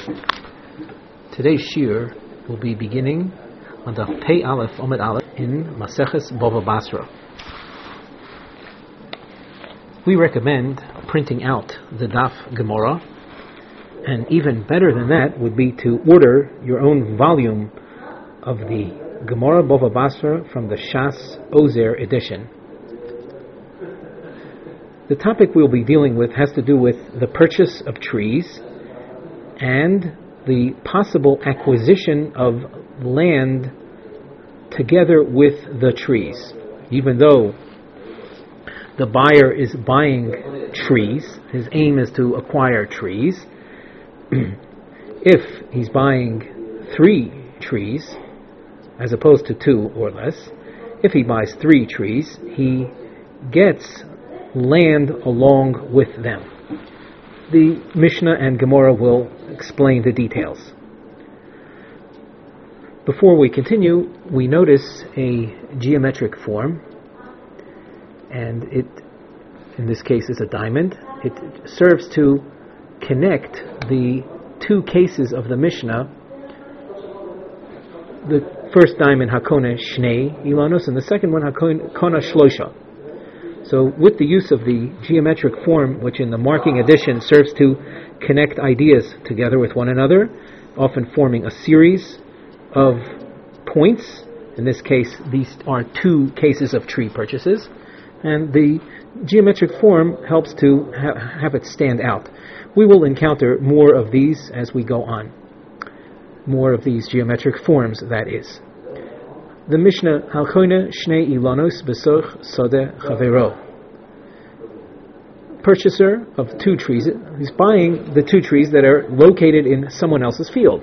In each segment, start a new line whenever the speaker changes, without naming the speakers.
Today's shir will be beginning on the Pei Aleph Omid Aleph in Maseches Bava Basra. We recommend printing out the Daf Gemara, and even better than that would be to order your own volume of the Gemara Bava Basra from the Shas Ozer edition. The topic we'll be dealing with has to do with the purchase of trees and the possible acquisition of land together with the trees. Even though the buyer is buying trees, his aim is to acquire trees. If he's buying 3 trees as opposed to 2 or less, if he buys 3 trees, he gets land along with them. The Mishnah and Gemara will explain the details. Before we continue, we notice a geometric form, and it, in this case, is a diamond. It serves to connect the 2 cases of the Mishnah. The first diamond, Hakona Shnei Ilanos, and the second one, Hakona Shlosha. So with the use of the geometric form, which in the marking edition serves to connect ideas together with one another, often forming a series of points. In this case, these are 2 cases of tree purchases, and the geometric form helps to have it stand out. We will encounter more of these as we go on. More of these geometric forms, that is. The Mishnah, Halchoine Shnei Ilanos Besoch Sode Chavero. Purchaser of 2 trees, he's buying the 2 trees that are located in someone else's field.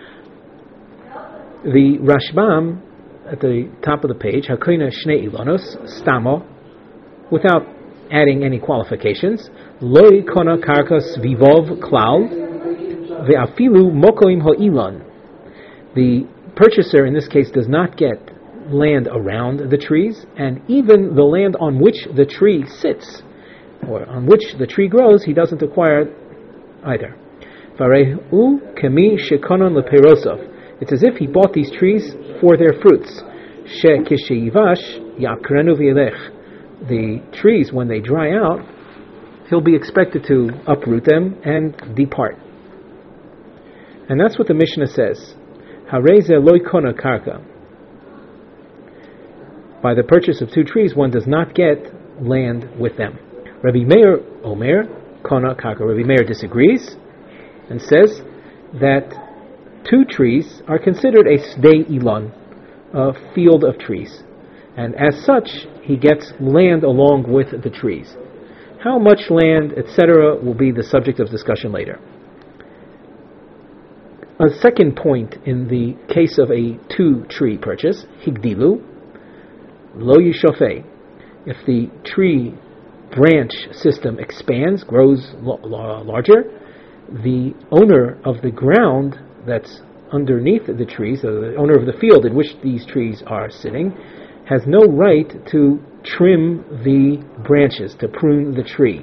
The Rashbam, at the top of the page, Halchoine Shnei Ilanos Stamo, without adding any qualifications, Loi Kona Karkas Vivov Klal Ve'afilu Mokoim Ho'ilan. The purchaser in this case does not get land around the trees, and even the land on which the tree sits, or on which the tree grows, he doesn't acquire either. Varehu kemi shekonon leperosov. It's as if he bought these trees for their fruits. She kisheyivash yakrenu v'yelech. The trees, when they dry out, he'll be expected to uproot them and depart. And that's what the Mishnah says. Hareze loy kona karka. By the purchase of 2 trees, one does not get land with them. Rabbi Meir Omer kona karka. Rabbi Meir disagrees and says that 2 trees are considered a sdei ilan, a field of trees, and as such he gets land along with the trees. How much land, etc., will be the subject of discussion later. A second point in the case of a 2-tree purchase, higdilu, lo yishofei. If the tree branch system expands, grows larger, the owner of the ground that's underneath the trees, the owner of the field in which these trees are sitting, has no right to trim the branches, to prune the tree.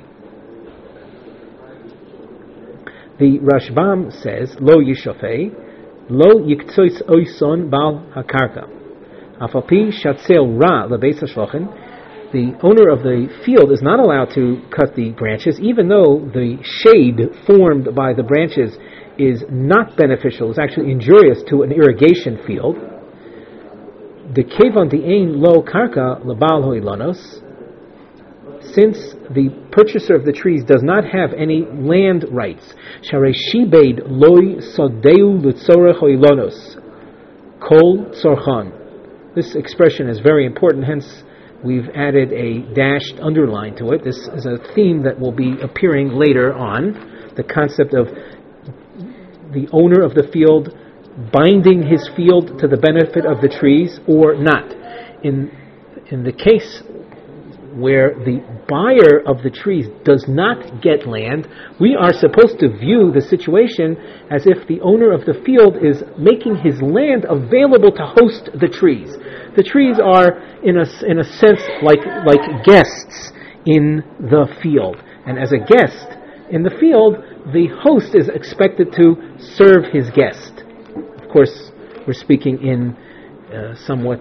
The Rashbam says, Lo yishofei, lo yiktsois oison bal hakarka. Afapi shatzel ra lebeis hashlochen. The owner of the field is not allowed to cut the branches, even though the shade formed by the branches is not beneficial, it's actually injurious to an irrigation field. The kevon de'ein lo karka lebal ho'ilanos, since the purchaser of the trees does not have any land rights, sharei shibed loy sodeu l'tzorech ho'ilanos, kol tzorchan. This expression is very important, hence we've added a dashed underline to it. This is a theme that will be appearing later on, the concept of the owner of the field binding his field to the benefit of the trees or not. In the case where the buyer of the trees does not get land, we are supposed to view the situation as if the owner of the field is making his land available to host the trees. The trees are, in a sense, like guests in the field. And as a guest, In the field, the host is expected to serve his guest. Of course, we're speaking in somewhat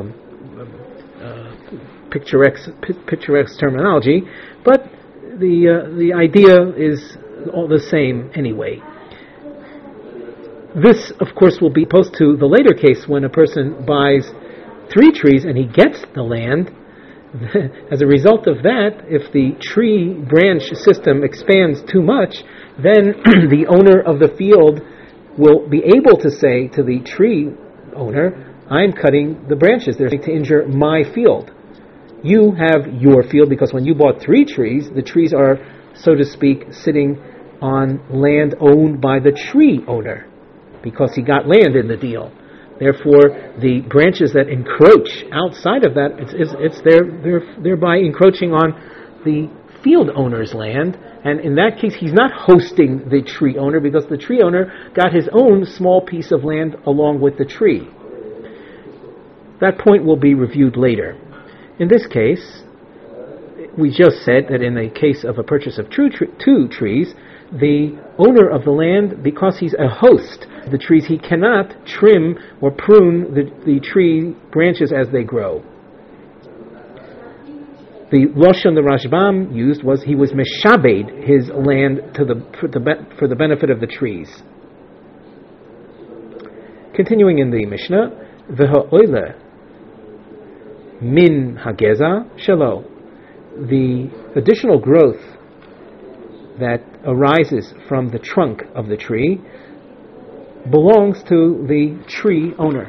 picturesque terminology, but the idea is all the same anyway. This, of course, will be opposed to the later case when a person buys 3 trees and he gets the land. As a result of that, if the tree branch system expands too much, then the owner of the field will be able to say to the tree owner, I'm cutting the branches. They're to injure my field. You have your field because when you bought 3 trees, the trees are, so to speak, sitting on land owned by the tree owner because he got land in the deal. Therefore, the branches that encroach outside of that, they're thereby encroaching on the field owner's land. And in that case, he's not hosting the tree owner because the tree owner got his own small piece of land along with the tree. That point will be reviewed later. In this case, we just said that in the case of a purchase of 2 trees, the owner of the land, because he's a host of the trees, he cannot trim or prune the tree branches as they grow. The Lashon the Rashbam used was he was meshabed his land for the benefit of the trees. Continuing in the Mishnah, v'ha'oile min hageza shelo, the additional growth that arises from the trunk of the tree belongs to the tree owner.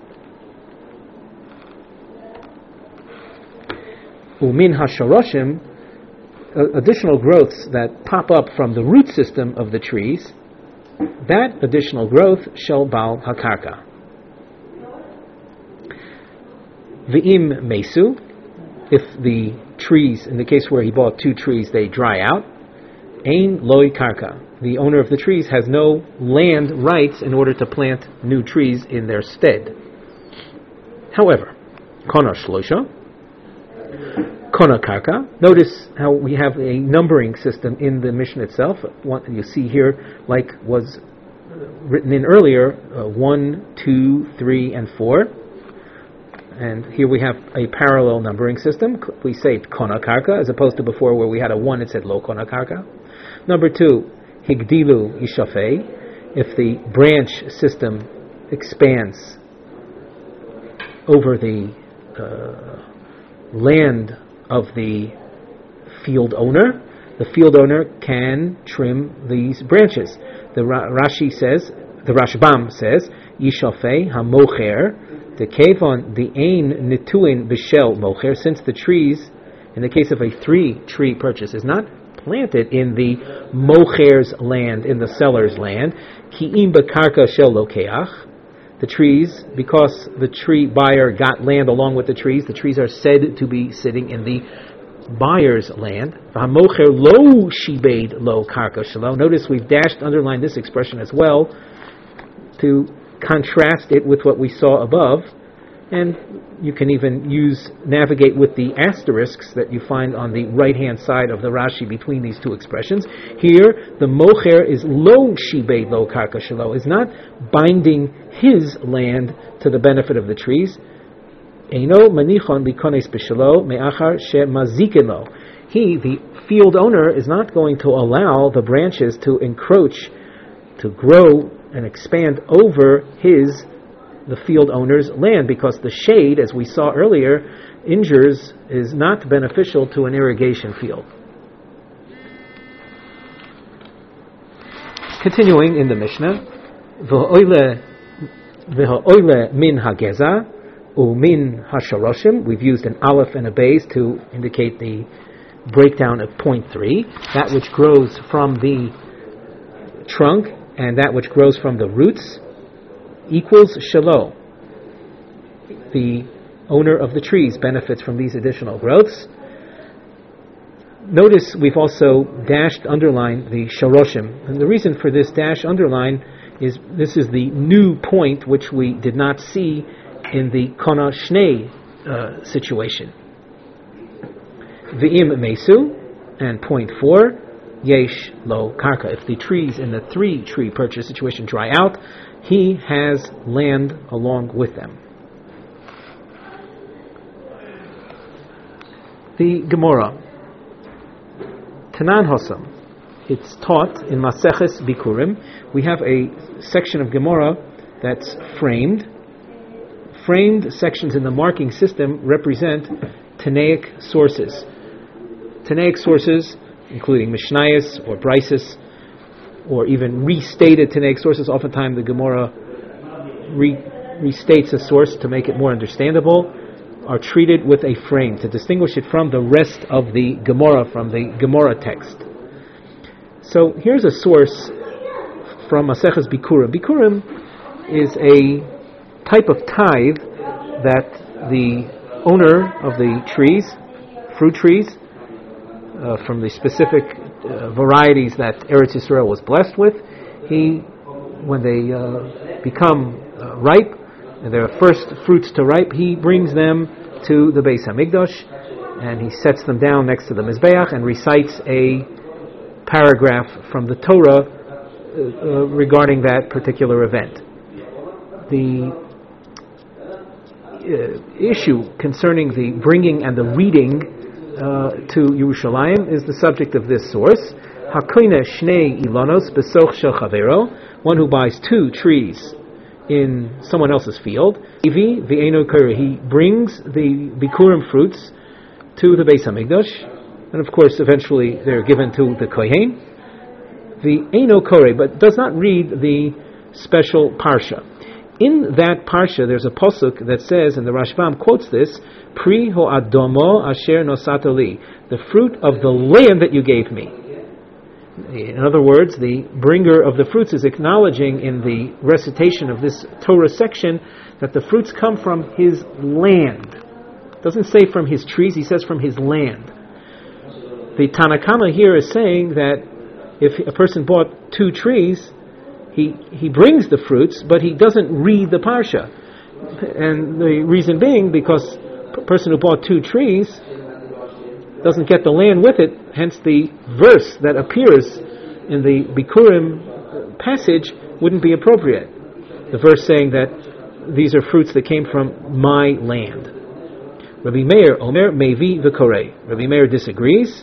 Umin hasharoshim, additional growths that pop up from the root system of the trees, that additional growth shall bal hakarka. V'im mesu, if the trees, in the case where he bought 2 trees, they dry out, ein loi karka, the owner of the trees has no land rights in order to plant new trees in their stead. However, kona shlosha, kona karka, notice how we have a numbering system in the Mishnah itself. You see here, like was written in earlier, 1, 2, 3, and 4. And here we have a parallel numbering system. We say kona karka, as opposed to before where we had a 1, it said lo kona karka. Number 2, higdilu yishafei, if the branch system expands over the land of the field owner, the field owner can trim these branches. The Rashi says, the Rashbam says, yishafei hamocher, the kevon the ein nituin b'shel mocher, since the trees, in the case of a 3-tree purchase, is not planted in the mocher's land, in the seller's land, ki'im b'karka shel lokeach, the trees, because the tree buyer got land along with the trees are said to be sitting in the buyer's land. V'hamocher lo shibed lo karka shelo. Notice we've underlined this expression as well to contrast it with what we saw above, and you can even navigate with the asterisks that you find on the right-hand side of the Rashi between these 2 expressions. Here, the mocher is lo shibed lo karka shelo, is not binding his land to the benefit of the trees. Eino manichon likones b'shelo me'achar she'mazikin lo. He, the field owner, is not going to allow the branches to encroach, to grow and expand over the field owner's land, because the shade, as we saw earlier, is not beneficial to an irrigation field. Continuing in the Mishnah, v'ha'oile min hageza umin hasharoshim, we've used an aleph and a beis to indicate the breakdown of point 3, that which grows from the trunk and that which grows from the roots equals shelo. The owner of the trees benefits from these additional growths. Notice we've also underlined the sharoshim. And the reason for this underline is this is the new point which we did not see in the kona shnei situation. V'im mesu, and point 4, yesh lo karka. If the trees in the 3-tree purchase situation dry out, he has land along with them. The Gemara, Tanan Hosam, it's taught in Maseches Bikurim. We have a section of Gemara that's framed. Framed sections in the marking system represent Tanaic sources. Tanaic sources, including Mishnayos or Brises, or even restated Tanaic sources. Oftentimes the Gemara restates a source to make it more understandable, are treated with a frame to distinguish it from the rest of the Gemara, from the Gemara text. So here's a source from Maseches Bikurim. Bikurim is a type of tithe that the owner of the trees, fruit trees, from the specific varieties that Eretz Yisrael was blessed with, when they become ripe, and their first fruits to ripe, he brings them to the Beis Hamikdash, and he sets them down next to the Mizbeach and recites a paragraph from the Torah regarding that particular event. The issue concerning the bringing and the reading to Yerushalayim is the subject of this source. Hakoine shnei ilonos besoch shel chavero, one who buys 2 trees in someone else's field. He brings the Bikurim fruits to the Beis Hamikdash, and of course eventually they're given to the Kohen. The Eino Kore, but does not read the special parsha. In that parsha, there's a pasuk that says, and the Rashbam quotes this, Pri ho adomo asher nosato li, the fruit of the land that you gave me. In other words, the bringer of the fruits is acknowledging in the recitation of this Torah section that the fruits come from his land. It doesn't say from his trees, he says from his land. The Tanakama here is saying that if a person bought 2 trees, he brings the fruits, but he doesn't read the parsha. And the reason being, because a person who bought 2 trees doesn't get the land with it, hence the verse that appears in the Bikurim passage wouldn't be appropriate. The verse saying that these are fruits that came from my land. Rabbi Meir Omer Mevi v'Korei. Rabbi Meir disagrees,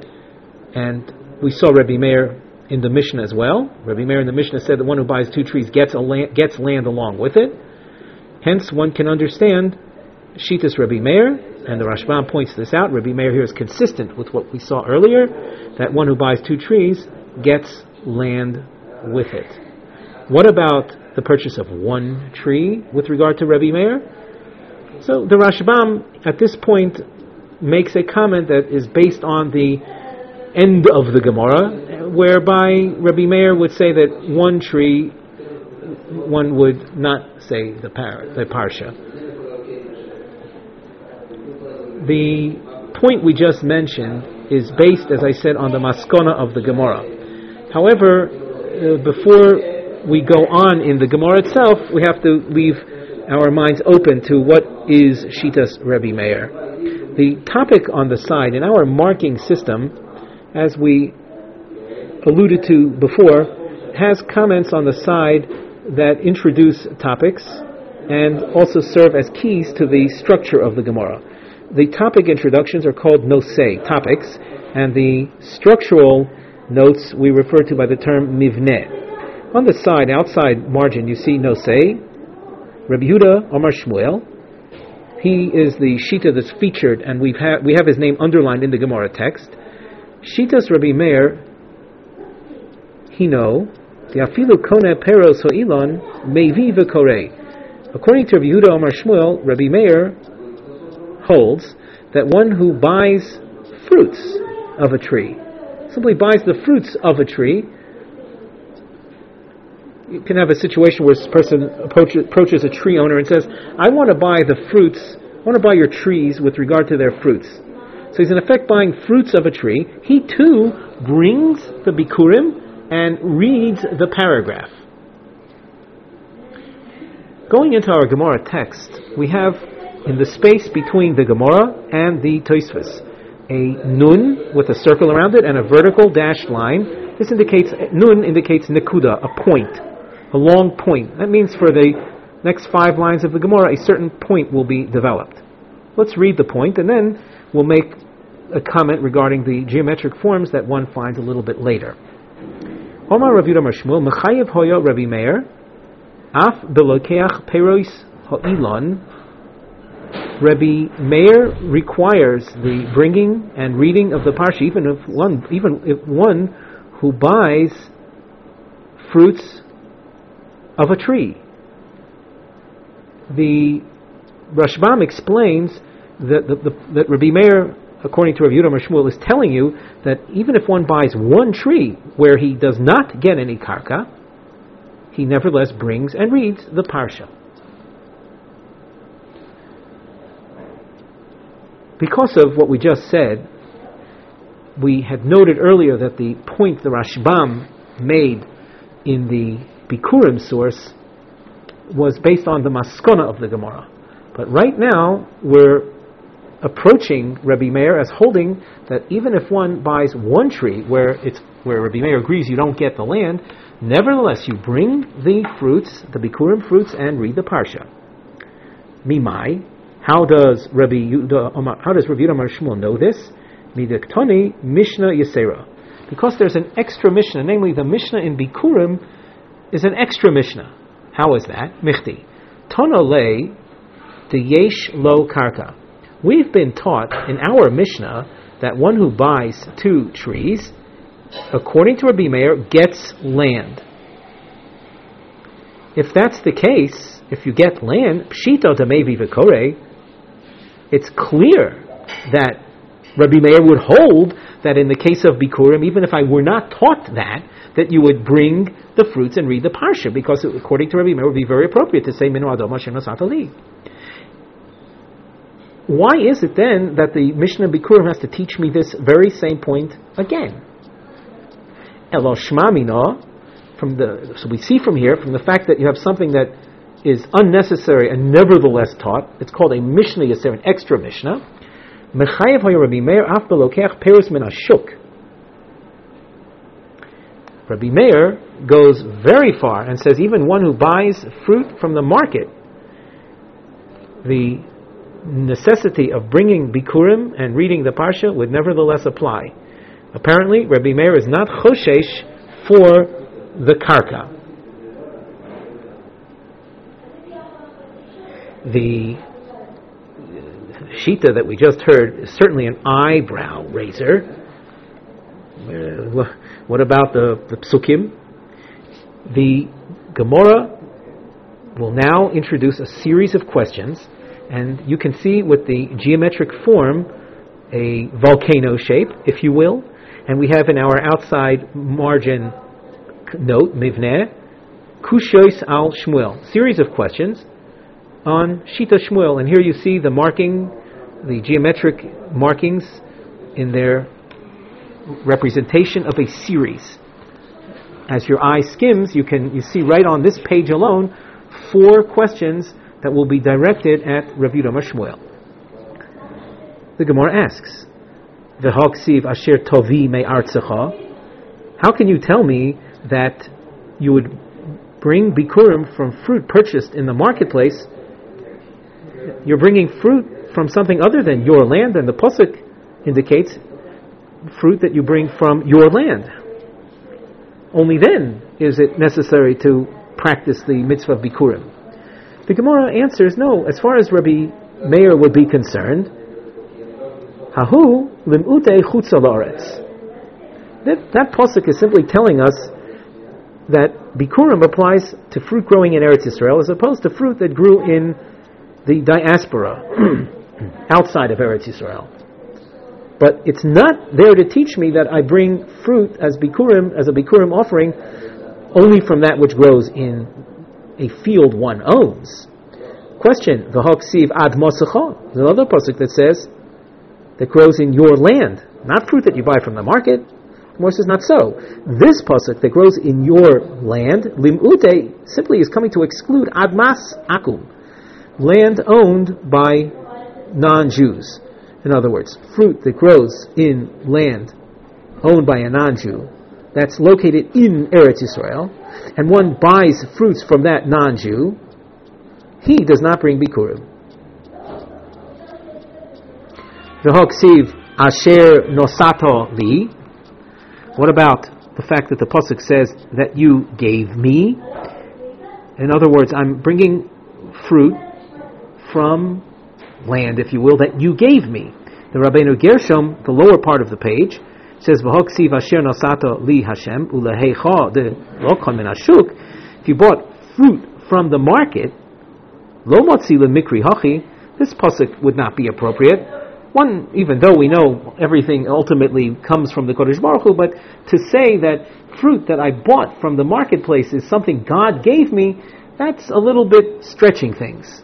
and we saw Rabbi Meir in the Mishnah as well. Rabbi Meir in the Mishnah said the one who buys 2 trees gets land along with it. Hence, one can understand Shitas Rabbi Meir, and the Rashbam points this out. Rabbi Meir here is consistent with what we saw earlier, that one who buys 2 trees gets land with it. What about the purchase of 1 tree with regard to Rabbi Meir? So the Rashbam at this point makes a comment that is based on the end of the Gemara, whereby Rabbi Meir would say that 1 tree, one would not say the parsha. The point we just mentioned is based, as I said, on the maskona of the Gemara. However, before we go on in the Gemara itself, we have to leave our minds open to what is Shitas Rabbi Meir. The topic on the side, in our marking system, as we alluded to before, has comments on the side that introduce topics and also serve as keys to the structure of the Gemara. The topic introductions are called nosei, topics, and the structural notes we refer to by the term mivneh. On the side, outside margin, you see nosei, Rabbi Yehuda Amar Shmuel. He is the Shita that's featured, and we have his name underlined in the Gemara text. Shitas Rabbi Meir, Hino, the afilu kone peros ho'ilon mevi v'korei. According to Rabbi Yehuda Amar Shmuel, Rabbi Meir holds that one who buys fruits of a tree, simply buys the fruits of a tree. You can have a situation where this person approaches a tree owner and says, I want to buy the fruits, I want to buy your trees with regard to their fruits. So he's in effect buying fruits of a tree. He too brings the Bikurim and reads the paragraph. Going into our Gemara text, we have in the space between the Gemara and the Tosfos, a nun with a circle around it and a vertical dashed line. This indicates, nun indicates nekuda, a point, a long point. That means for the next 5 lines of the Gemara, a certain point will be developed. Let's read the point, and then we'll make a comment regarding the geometric forms that one finds a little bit later. Omar Rav Yudah Mar Shmuel, Mechayev Hoya Rabbi Meir, Af Belokeach Peros Ha'ilon. Rabbi Meir requires the bringing and reading of the parsha, even if one who buys fruits of a tree. The Rashbam explains that Rabbi Meir, according to Rav Yudah Mar Shmuel, is telling you that even if one buys one tree where he does not get any karka, he nevertheless brings and reads the parsha. Because of what we just said, we had noted earlier that the point the Rashbam made in the Bikurim source was based on the maskona of the Gemara. But right now, we're approaching Rabbi Meir as holding that even if one buys one tree where Rabbi Meir agrees you don't get the land, nevertheless you bring the fruits, the Bikurim fruits, and read the parsha. Mimai. How does Rabbi Yudah Mar Shmuel know this? Midaktoni Mishnah Yesera. Because there's an extra Mishnah, namely the Mishnah in Bikurim is an extra Mishnah. How is that? Michti. Tono le de yesh lo karka. We've been taught in our Mishnah that one who buys 2 trees, according to Rabbi Meir, gets land. If that's the case, if you get land, pshito damevi v'korei, it's clear that Rabbi Meir would hold that in the case of Bikurim, even if I were not taught that you would bring the fruits and read the parsha, because according to Rabbi Meir, it would be very appropriate to say Minu Adom Hashem Nasat Ali. Why is it then that the Mishnah Bikurim has to teach me this very same point again? Elo Shma Mina, so we see from here, from the fact that you have something that is unnecessary and nevertheless taught, it's called a Mishnah Yasser, an extra Mishnah. Mechayev Hoya Rabbi Meir af belokeach peros min hashuk. Rabbi Meir goes very far and says even one who buys fruit from the market, the necessity of bringing Bikurim and reading the parsha would nevertheless apply. Apparently, Rabbi Meir is not choshesh for the karka. The shita that we just heard is certainly an eyebrow raiser. What about the psukim? The Gemara will now introduce a series of questions, and you can see with the geometric form a volcano shape, if you will, and we have in our outside margin note, mivneh, kushois al Shmuel, series of questions on Shita Shmuel, and here you see the marking, the geometric markings in their representation of a series. As your eye skims, you see right on this page alone 4 questions that will be directed at Rav Yudah Mar Shmuel. The Gemara asks, "V'haksiv asher tovi me'artzecha." How can you tell me that you would bring bikurim from fruit purchased in the marketplace? You're bringing fruit from something other than your land, and the pasuk indicates fruit that you bring from your land. Only then is it necessary to practice the mitzvah of bikurim. The Gemara answers, no, as far as Rabbi Meir would be concerned, hahu lim'ute chutz la'aretz. That pasuk is simply telling us that bikurim applies to fruit growing in Eretz Yisrael as opposed to fruit that grew in the diaspora outside of Eretz Yisrael. But it's not there to teach me that I bring fruit as a bikurim offering only from that which grows in a field one owns. Question, v'haksiv ad mosecha. There's another pasuk that says that grows in your land, not fruit that you buy from the market. More says not so. This pasuk that grows in your land, lim'ute, simply is coming to exclude admas akum, land owned by non-Jews. In other words, fruit that grows in land owned by a non-Jew, that's located in Eretz Yisrael, and one buys fruits from that non-Jew, he does not bring Bikurim. V'hoksiv asher nosato li. What about the fact that the pasuk says that you gave me? In other words, I'm bringing fruit from land, if you will, that you gave me. The Rabbeinu Gershom, the lower part of the page, says v'hoksiv asher nosato li Hashem uleheicha de lokon min hashuk. If you bought fruit from the market, lo motzi lemikri hachi, this pasuk would not be appropriate. One, even though we know everything ultimately comes from the Kodesh Baruch Hu, but to say that fruit that I bought from the marketplace is something God gave me, that's a little bit stretching things.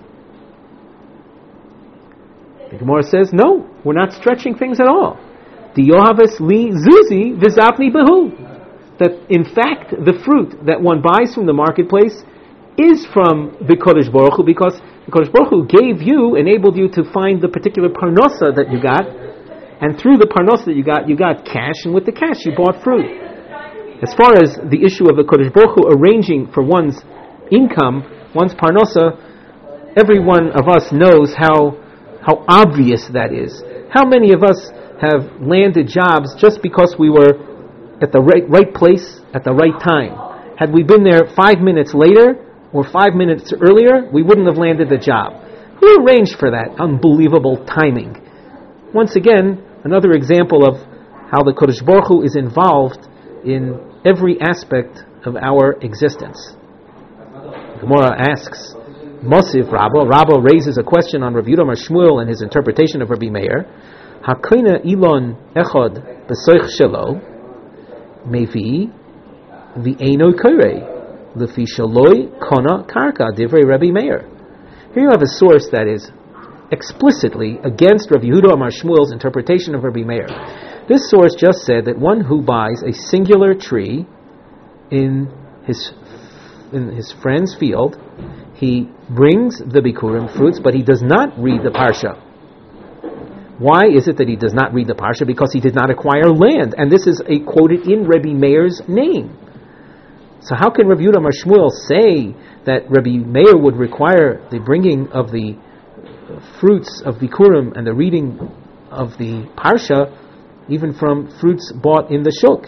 The Gemara says, no, we're not stretching things at all. Diyohaves li zuzi v'zapni behu. That in fact, the fruit that one buys from the marketplace is from the Kodesh Baruch Hu, because the Kodesh Baruch Hu gave you, enabled you to find the particular parnosa that you got, and through the parnosa that you got cash, and with the cash you bought fruit. As far as the issue of the Kodesh Baruch Hu arranging for one's income, one's parnosa, every one of us knows how obvious that is. How many of us have landed jobs just because we were at the right place at the right time? Had we been there 5 minutes later, or 5 minutes earlier, we wouldn't have landed the job. Who arranged for that unbelievable timing? Once again, another example of how the Kodesh Baruch Hu is involved in every aspect of our existence. Gemara asks, Mosiv Rabba raises a question on Rav Yehuda Mar Shmuel and his interpretation of Rabbi Meir. Hakoina ilon echad b'soich shelo mevi v'eino korei. Lefi shaloi kona karka divrei Rabbi Meir. Here you have a source that is explicitly against Rav Yehuda Mar Shmuel's interpretation of Rabbi Meir. This source just said that one who buys a singular tree in his friend's field, he brings the bikurim fruits, but he does not read the parsha. Why is it that he does not read the parsha? Because he did not acquire land, and this is quoted in Rabbi Meir's name. So how can Rav Yehuda Mar Shmuel say that Rabbi Meir would require the bringing of the fruits of Bikurim and the reading of the Parsha even from fruits bought in the shuk?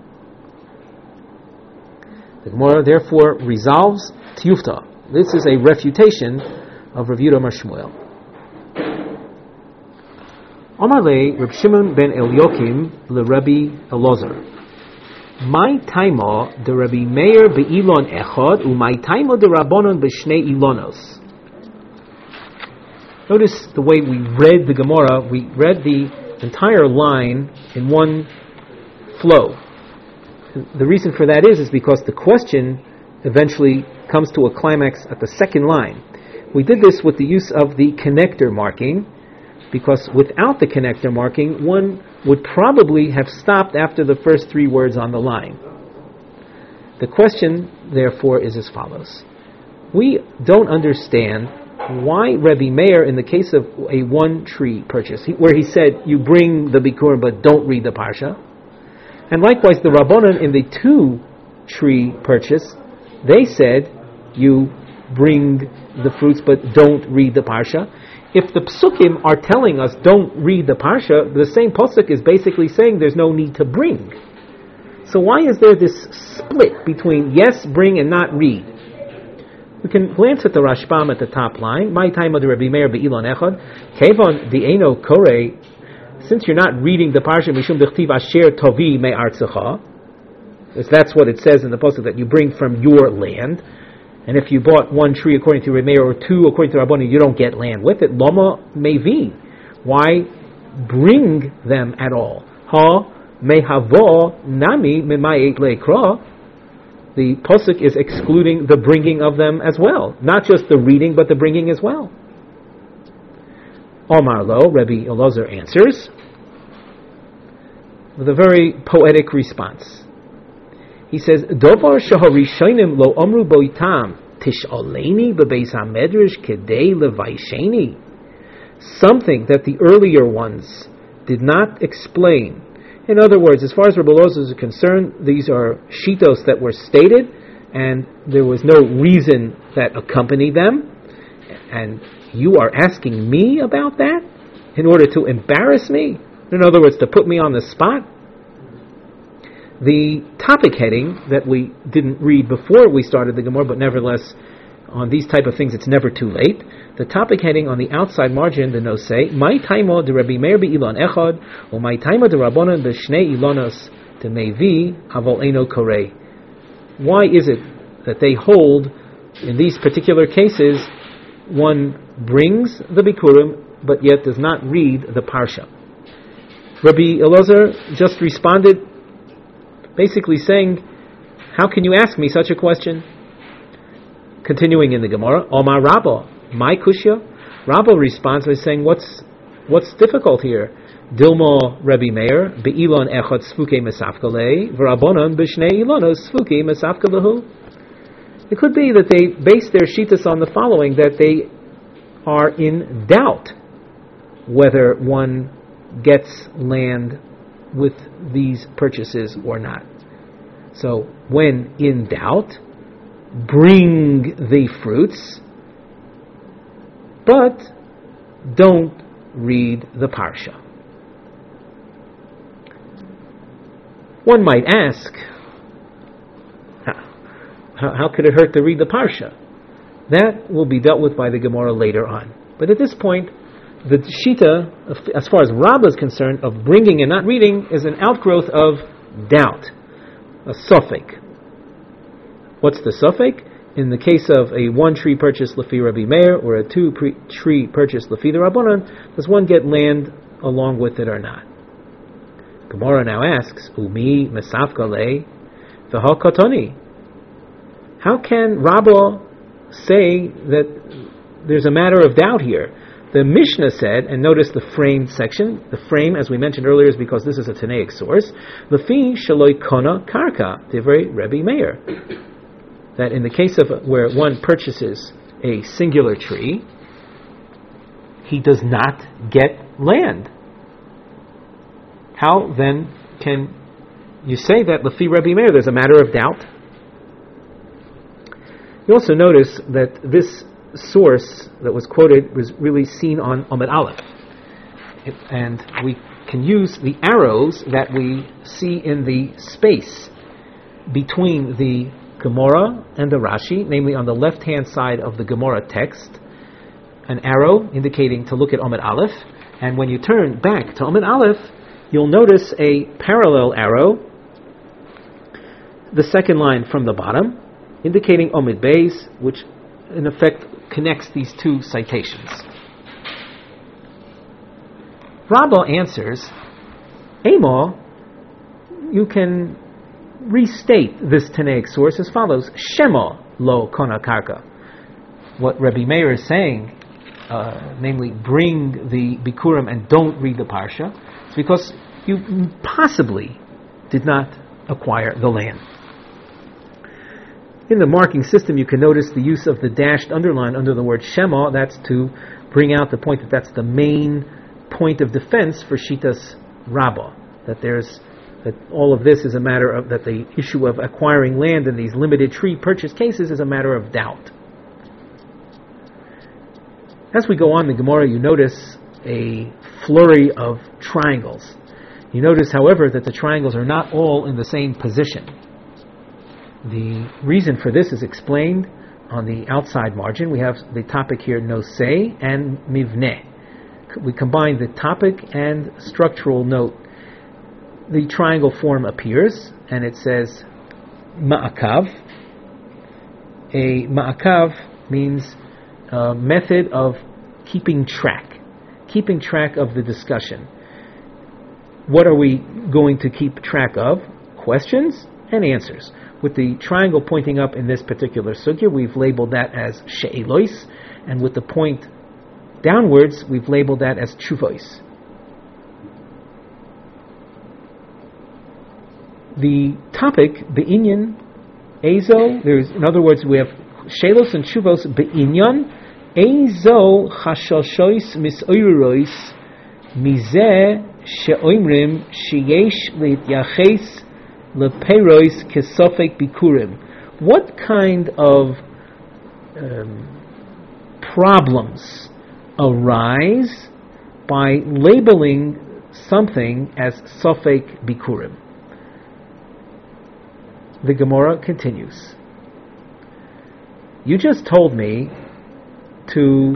The Gemara therefore resolves Tiyufta. This is a refutation of Rav Yehuda Mar Shmuel. Amar le Reb Shimon ben Elyokim le Rabbi Elazar. My taima de Rabbi Meir be'ilon echad, my taima de Rabbanon b'shnei ilonos. Notice the way we read the Gemara. We read the entire line in one flow. The reason for that is because the question eventually comes to a climax at the second line. We did this with the use of the connector marking, because without the connector marking, one would probably have stopped after the first three words on the line. The question, therefore, is as follows. We don't understand why Rabbi Meir, in the case of a one-tree purchase, where he said, you bring the Bikurim but don't read the Parsha, and likewise the Rabbanon in the two-tree purchase, they said, you bring the fruits but don't read the Parsha. If the psukim are telling us don't read the parsha, the same pasuk is basically saying there's no need to bring. So why is there this split between yes, bring, and not read? We can glance at the Rashbam at the top line. My time of the Rabbi Meir be'ilon echad. Kevon di'eno korei. Since you're not reading the parsha, mishum dechtiv asher tovi me'artzecha. Because that's what it says in the pasuk, that you bring from your land. And if you bought one tree according to Rabbi Meir or two according to Rabboni, you don't get land with it. Lama mevi. Why bring them at all? Ha mehavo nami mimayet leikra. The pasuk is excluding the bringing of them as well. Not just the reading, but the bringing as well. Omar lo, Rabbi Elazar answers with a very poetic response. He says, Dovar shaharishonim lo omru boitam tish'oleni bebeis hamedrash kedei levaisheni something that the earlier ones did not explain. In other words, as far as Rebbe Elazar is concerned, these are shitos that were stated, and there was no reason that accompanied them. And you are asking me about that in order to embarrass me? In other words, to put me on the spot? The topic heading that we didn't read before we started the Gemara, but nevertheless, on these type of things, it's never too late. The topic heading on the outside margin, the notes say, "My taimo de Rabbi Meir be'ilan echad, or my taimo de Rabbanan b'shnei ilonos de mevi aval eno korei." Why is it that they hold, in these particular cases, one brings the bikurim, but yet does not read the parsha? Rabbi Elazar just responded, basically saying, how can you ask me such a question? Continuing in the Gemara, Omar Rabba, my kushya. Rabba responds by saying, what's difficult here? Dilma Rabbi Meir, be'ilon echad sfuke mesafkalei, v'rabonon b'shnei ilonos sfuke mesafkalehu. It could be that they base their shitas on the following, that they are in doubt whether one gets land with these purchases or not. So, when in doubt, bring the fruits, but don't read the parsha. One might ask, how could it hurt to read the parsha? That will be dealt with by the Gemara later on. But at this point, the shita, as far as Rabbah is concerned, of bringing and not reading, is an outgrowth of doubt, a suffix. What's the suffix? In the case of a one tree purchase lefi Rabbi Meir or a two tree purchase lefi the Rabbanan, does one get land along with it or not? Gemara now asks, Umi mesafkale v'ha katoni. How can Rabbah say that there's a matter of doubt here? The Mishnah said, and notice the frame section. The frame, as we mentioned earlier, is because this is a Tanaic source. Lefi shaloi kona karka divrei Rabbi Meir. That in the case of where one purchases a singular tree, he does not get land. How then can you say that lefi Rabbi Meir there's a matter of doubt? You also notice that this source that was quoted was really seen on Amud Aleph. And we can use the arrows that we see in the space between the Gemara and the Rashi, namely on the left-hand side of the Gemara text, an arrow indicating to look at Amud Aleph. And when you turn back to Amud Aleph, you'll notice a parallel arrow, the second line from the bottom, indicating Amud Beis, which in effect connects these two citations. Rabbah answers, Amo, you can restate this Tanaic source as follows: Shema lo kona karka. What Rabbi Meir is saying, namely bring the bikurim and don't read the parsha, is because you possibly did not acquire the land. In the marking system, you can notice the use of the dashed underline under the word Shema. That's to bring out the point that that's the main point of defense for Shitas Rabbah. That all of this is a matter of, that the issue of acquiring land in these limited tree purchase cases is a matter of doubt. As we go on in the Gemara, you notice a flurry of triangles. You notice, however, that the triangles are not all in the same position. The reason for this is explained on the outside margin. We have the topic here, nosei and mivneh. We combine the topic and structural note. The triangle form appears, and it says ma'akav. A ma'akav means a method of keeping track of the discussion. What are we going to keep track of? Questions and answers. With the triangle pointing up in this particular sugya, we've labeled that as she'elois, and with the point downwards, we've labeled that as tshuvois. The topic, be'inyan, ezo, in other words, we have shelos and tshuvos be'inyan, Eizo chashoshois misoirois mizeh she'oimrim sheyesh lityaches leperois kesofek bikurim. What kind of problems arise by labeling something as sofek bikurim? The Gemara continues. You just told me to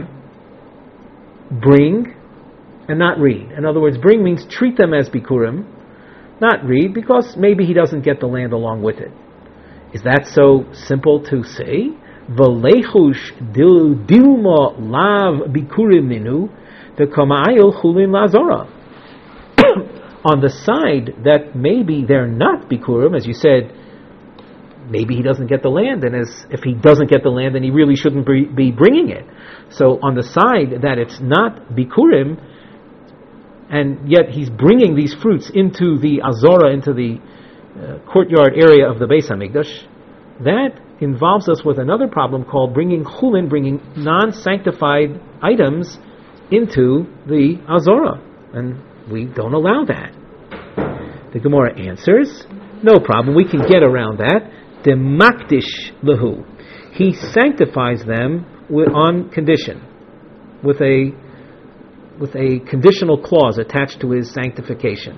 bring and not read. In other words, bring means treat them as bikurim, not read, because maybe he doesn't get the land along with it. Is that so simple to say? V'leichush dilma lav bikurim ninu v'kama'ayil chulin lazora. On the side that maybe they're not bikurim, as you said, maybe he doesn't get the land, and if he doesn't get the land, then he really shouldn't be bringing it. So on the side that it's not bikurim, and yet he's bringing these fruits into the azora, into the courtyard area of the Beis Hamikdash, that involves us with another problem called bringing chulin, bringing non-sanctified items into the azora, and we don't allow that. The Gemara answers, no problem, we can get around that. Demakdish lehu, he sanctifies them on condition, with a conditional clause attached to his sanctification.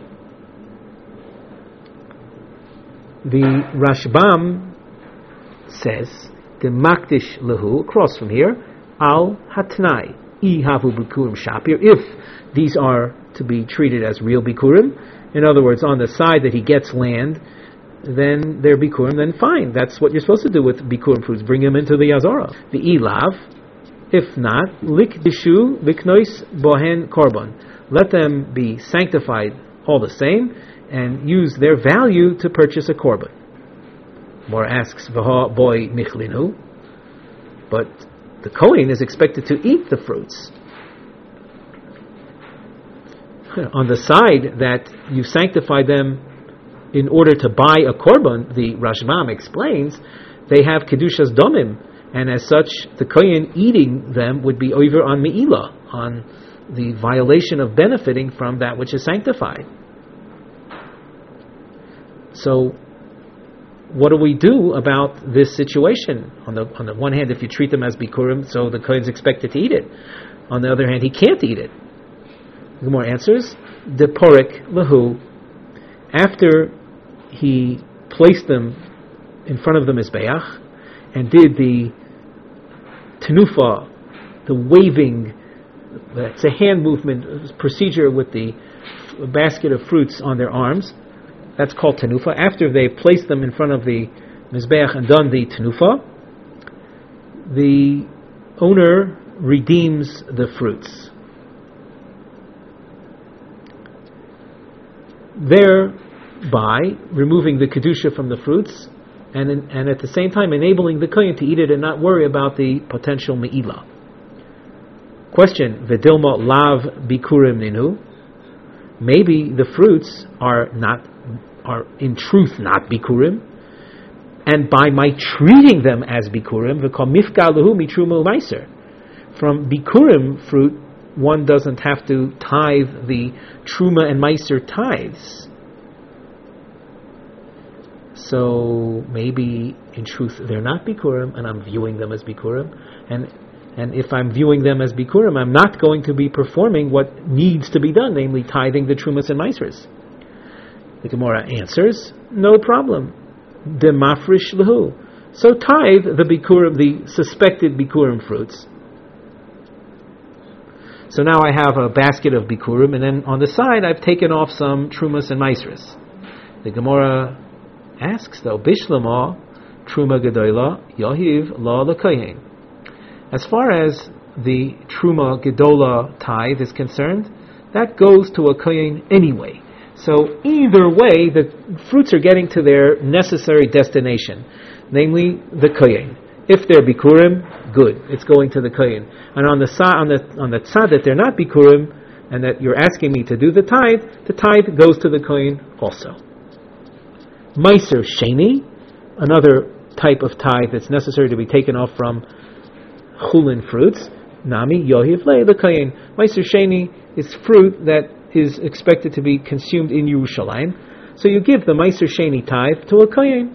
The Rashbam says, Demakdish lehu, across from here, al hatnai, ihavu bikurim shapir, if these are to be treated as real bikurim, in other words, on the side that he gets land, then they're bikurim, then fine. That's what you're supposed to do with bikurim fruits. Bring them into the Azara. The ilav, if not, likdishu liknois bohen korban. Let them be sanctified all the same, and use their value to purchase a korban. More asks, Vaha boy nichlinu, but the Kohen is expected to eat the fruits. On the side that you sanctified them in order to buy a korban, the Rashbam explains, they have kedushas domim, and as such, the Kohen eating them would be over on me'ilah, on the violation of benefiting from that which is sanctified. So, what do we do about this situation? On the one hand, if you treat them as bikurim, so the Kohen is expected to eat it. On the other hand, he can't eat it. The Gemara answers, de porek lahu, after he placed them in front of the Mizbeach and did the tenufa, the waving, it's a hand movement procedure with the basket of fruits on their arms, that's called tenufa. After they placed them in front of the Mizbeach and done the tenufa, the owner redeems the fruits, thereby removing the kedusha from the fruits, and at the same time enabling the kohen to eat it and not worry about the potential me'ilah. Question: V'dilma lav bikurim ninu. Maybe the fruits are in truth not bikurim, and by my treating them as bikurim, v'kol mifka lahu mitruma u'maiser. From bikurim fruit, one doesn't have to tithe the truma and meiser tithes. So maybe in truth they're not bikurim, and I'm viewing them as bikurim, and if I'm viewing them as bikurim, I'm not going to be performing what needs to be done, namely tithing the trumas and meisers. The Gemara answers, no problem. De mafrish lehu. So tithe the bikurim, the suspected bikurim fruits. So now I have a basket of bikurim, and then on the side I've taken off some trumas and meisers. The Gemara asks, though, bishlama truma gedola yahiv la lekohen. As far as the truma gedola tithe is concerned, that goes to a kohen anyway. So either way, the fruits are getting to their necessary destination, namely the kohen. If they're bikurim, good, it's going to the kohen. And on the tzad that they're not bikurim, and that you're asking me to do the tithe goes to the kohen also. Meiser sheni, another type of tithe that's necessary to be taken off from chulin fruits, Nami yohiv le l'kayin. Meiser Sheni is fruit that is expected to be consumed in Yerushalayim, so you give the Meiser Sheni tithe to a kayin.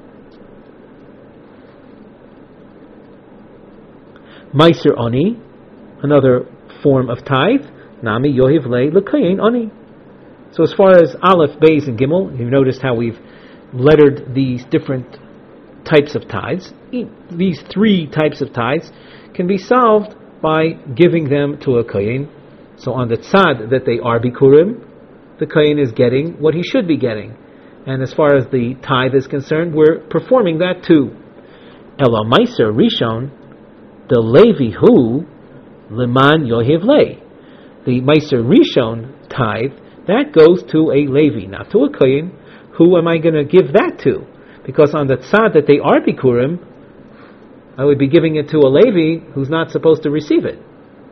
Meiser Ani, another form of tithe, Nami yohiv le l'kayin ani. So as far as Aleph, Beis, and Gimel, you've noticed how we've lettered these different types of tithes. These three types of tithes can be solved by giving them to a kayin. So on the tzad that they are bikurim, the kayin is getting what he should be getting. And as far as the tithe is concerned, we're performing that too. Ela meiser rishon, the levi hu, leman yohiv le. The meiser rishon tithe, that goes to a levi, not to a kayin. Who am I going to give that to? Because on the tzad that they are bikurim, I would be giving it to a levi who's not supposed to receive it.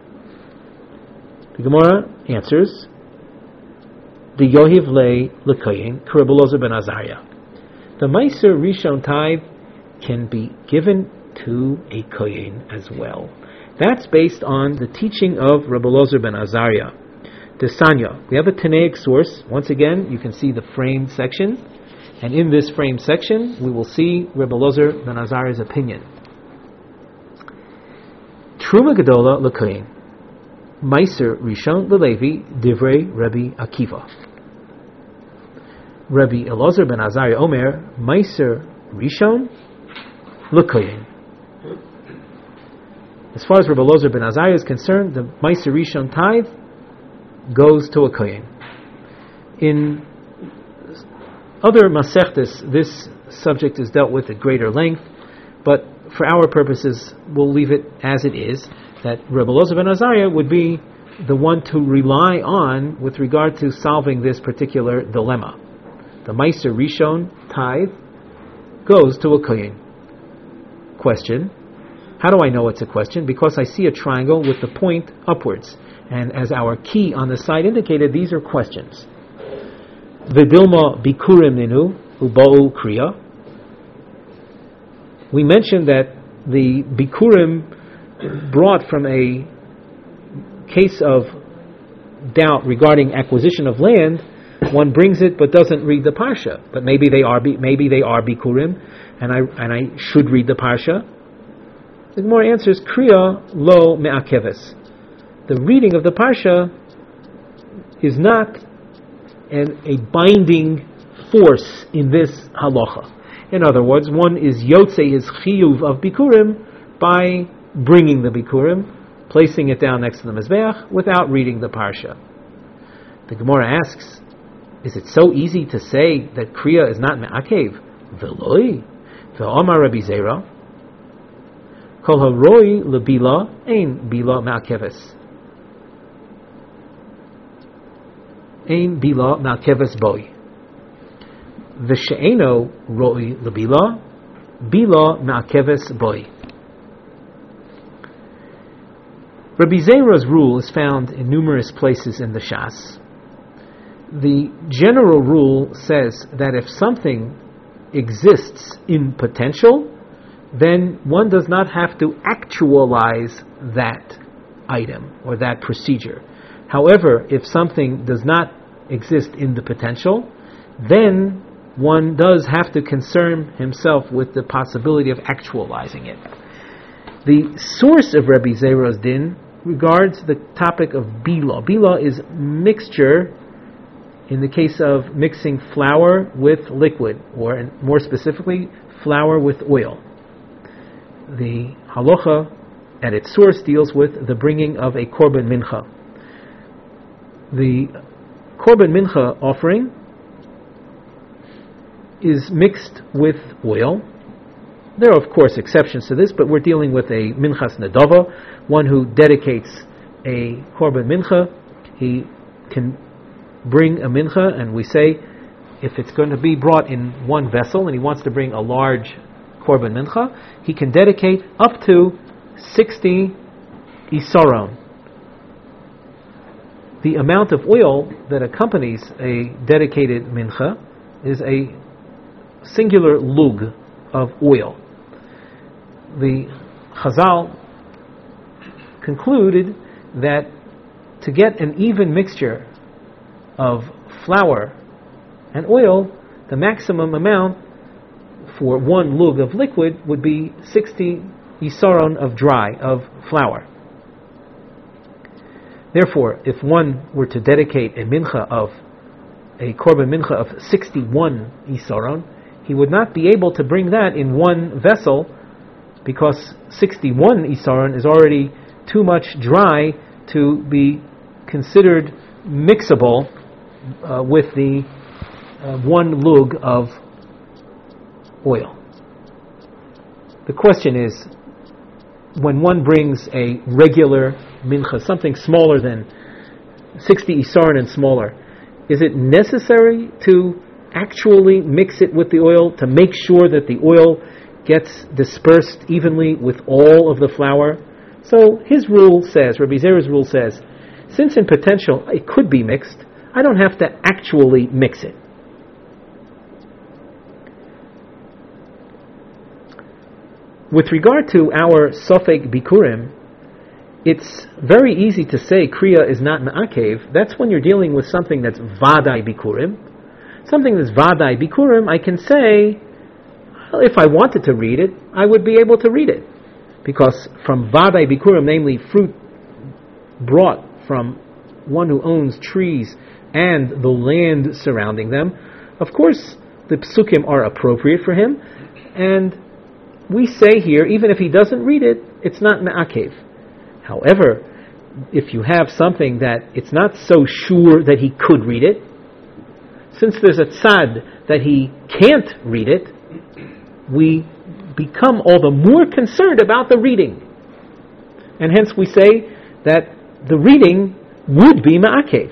The Gemara answers, the yohiv le l'kayin, Rabbi Elazar ben Azariah. The meiser rishon tithe can be given to a kayin as well. That's based on the teaching of Rabbi Elazar ben Azariah. The Sanya. We have a Tanaic source. Once again, you can see the frame section. And in this frame section, we will see Rabbi Elazar ben Azariah's opinion. Truma Gedola l'kayin. Meiser Rishon l'Levi Divrei Rabbi Akiva. Rabbi Elazar ben Azariah Omer Meiser Rishon l'Kayin. As far as Rabbi Elazar ben Azariah is concerned, the Meiser Rishon tithe goes to a kayin. In other masechtas, this subject is dealt with at greater length, but for our purposes, we'll leave it as it is, that Rabbi Elazar ben Azariah would be the one to rely on with regard to solving this particular dilemma. The Meiser Rishon tithe goes to a kayin. Question. How do I know it's a question? Because I see a triangle with the point upwards. And as our key on the side indicated, these are questions. V'dilma bikurim ninu uba'u kriya. We mentioned that the bikurim brought from a case of doubt regarding acquisition of land, one brings it but doesn't read the parsha. But maybe they are bikurim, and I should read the parsha. The Gemara answers, kriya lo me'akeves. The reading of the parsha is not a binding force in this halacha. In other words, one is yotze his chiyuv of bikurim by bringing the bikurim, placing it down next to the mizbeach without reading the parsha. The Gemara asks, is it so easy to say that kriya is not me'akev? V'loi, v'omar Rabbi Zera, kol haroi lebila ein bila me'akeves. Ein bila ma'akeves boy. V'she'eno roi lebila, bila ma'akeves boy. Rabbi Zera's rule is found in numerous places in the Shas. The general rule says that if something exists in potential, then one does not have to actualize that item or that procedure. However, if something does not exist in the potential, then one does have to concern himself with the possibility of actualizing it. The source of Rabbi Zera's din regards the topic of bila. Bila is mixture, in the case of mixing flour with liquid, or more specifically, flour with oil. The halacha at its source deals with the bringing of a korban mincha. The korban mincha offering is mixed with oil. There are, of course, exceptions to this, but we're dealing with a minchas nedava, one who dedicates a korban mincha. He can bring a mincha, and we say if it's going to be brought in one vessel and he wants to bring a large korban mincha, he can dedicate up to 60 isaron. The amount of oil that accompanies a dedicated mincha is a singular lug of oil. The Chazal concluded that to get an even mixture of flour and oil, the maximum amount for one lug of liquid would be 60 isaron of flour. Therefore, if one were to dedicate a korban mincha of 61 isaron, he would not be able to bring that in one vessel, because 61 isaron is already too much dry to be considered mixable with the one lug of oil. The question is, when one brings a regular mincha, something smaller than 60 isaron and smaller, is it necessary to actually mix it with the oil to make sure that the oil gets dispersed evenly with all of the flour? So his rule says, Rabbi Zera's rule says, since in potential it could be mixed, I don't have to actually mix it. With regard to our Sofek Bikurim, it's very easy to say Kriya is not Ma'akev. That's when you're dealing with something that's Vadai Bikurim. Something that's Vadai Bikurim, I can say, well, if I wanted to read it, I would be able to read it. Because from Vadai Bikurim, namely fruit brought from one who owns trees and the land surrounding them, of course the psukim are appropriate for him, and we say here, even if he doesn't read it, it's not me'akev. However, if you have something that it's not so sure that he could read it, since there's a tzad that he can't read it, we become all the more concerned about the reading. And hence we say that the reading would be me'akev.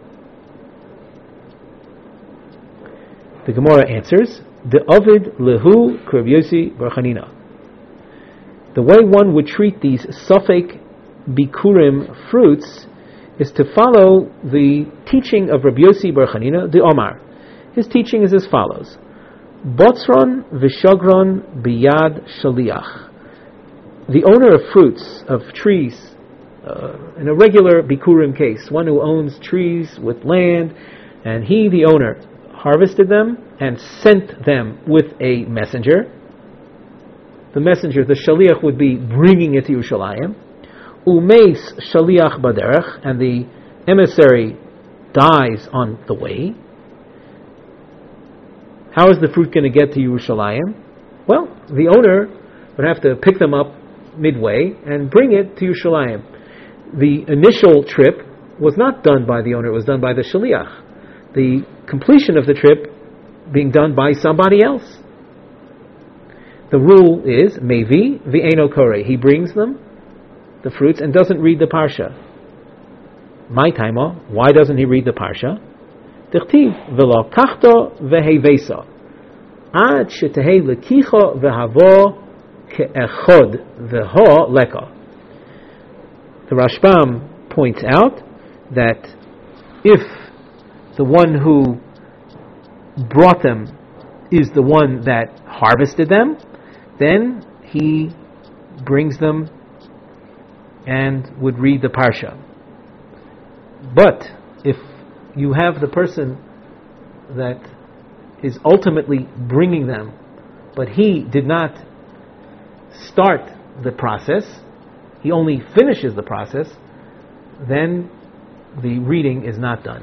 The Gemara answers, the Ovid lehu Rabbi Yossi bar Chanina. The way one would treat these Sofek Bikurim fruits is to follow the teaching of Rabbi Yossi bar Chanina, the Omar. His teaching is as follows: Botzron v'shogron biyad shaliach. The owner of fruits, of trees, in a regular Bikurim case, one who owns trees with land, and he, the owner, harvested them and sent them with a messenger. The messenger, the shaliach, would be bringing it to Yerushalayim. Umeis shaliach baderech, and the emissary dies on the way. How is the fruit going to get to Yerushalayim? Well, the owner would have to pick them up midway and bring it to Yerushalayim. The initial trip was not done by the owner, it was done by the shaliach. The completion of the trip being done by somebody else. The rule is mevi v'eino koreh. He brings them, the fruits, and doesn't read the parsha. My taima, why doesn't he read the parsha? Dichtiv v'lo kachto v'hevesa ad shetehei lekicho v'havo ke'echod v'ho leka. The Rashbam points out that if the one who brought them is the one that harvested them, then he brings them and would read the parsha. But if you have the person that is ultimately bringing them, but he did not start the process, he only finishes the process, then the reading is not done.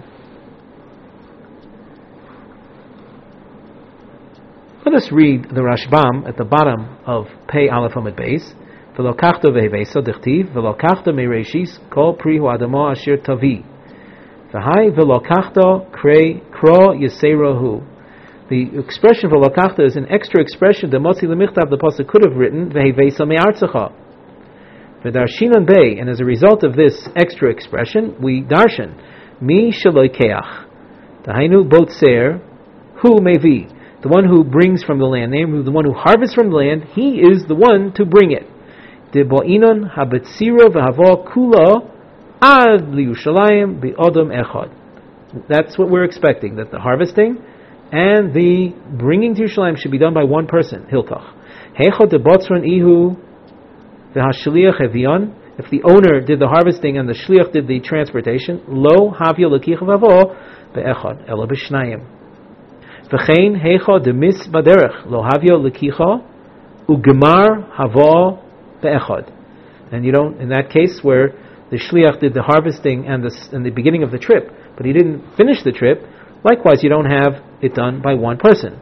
Let us read the Rashbam at the bottom of Pei Aleph Amud Beis. V'lo kachto v'hevesa dichtiv v'lo kachto mereishis kol pri hu adamo asher tavi v'hai v'lo kachto kro yiserahu. The expression v'lo kachto is an extra expression that Motzi Lemichtav, the pasuk, could have written v'hevesa me'artzecha v'darshinan bei, and as a result of this extra expression we darshan mi shaloi keach dahainu botzer hu mevi. The one who brings from the land, namely the one who harvests from the land, he is the one to bring it. Debo'inon habetzira v'havo kula ad liyushalayim bi'odom echad. That's what we're expecting, that the harvesting and the bringing to Yerushalayim should be done by one person, hilkach. Heichot debotzron ihu v'hashliach evion if the owner did the harvesting and the shliach did the transportation, lo havyo l'kicha v'avo be'echad, elo b'shnayim. V'chein heicha demis baderech, lo havyo l'kicha u'gemar havo be'echad. And you don't, in that case where the shliach did the harvesting and the beginning of the trip, but he didn't finish the trip, likewise you don't have it done by one person.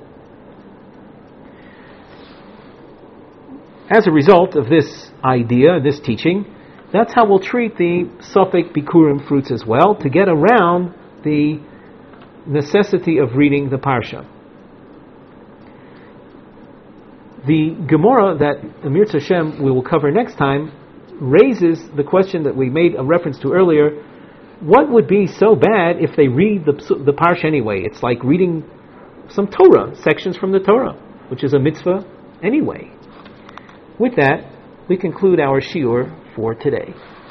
As a result of this idea, this teaching, that's how we'll treat the Sofek Bikurim fruits as well, to get around the necessity of reading the Parsha. The Gemara that Amir Tzashem we will cover next time raises the question that we made a reference to earlier: what would be so bad if they read the Parsha anyway? It's like reading some Torah, sections from the Torah, which is a mitzvah anyway. With that, we conclude our shiur for today.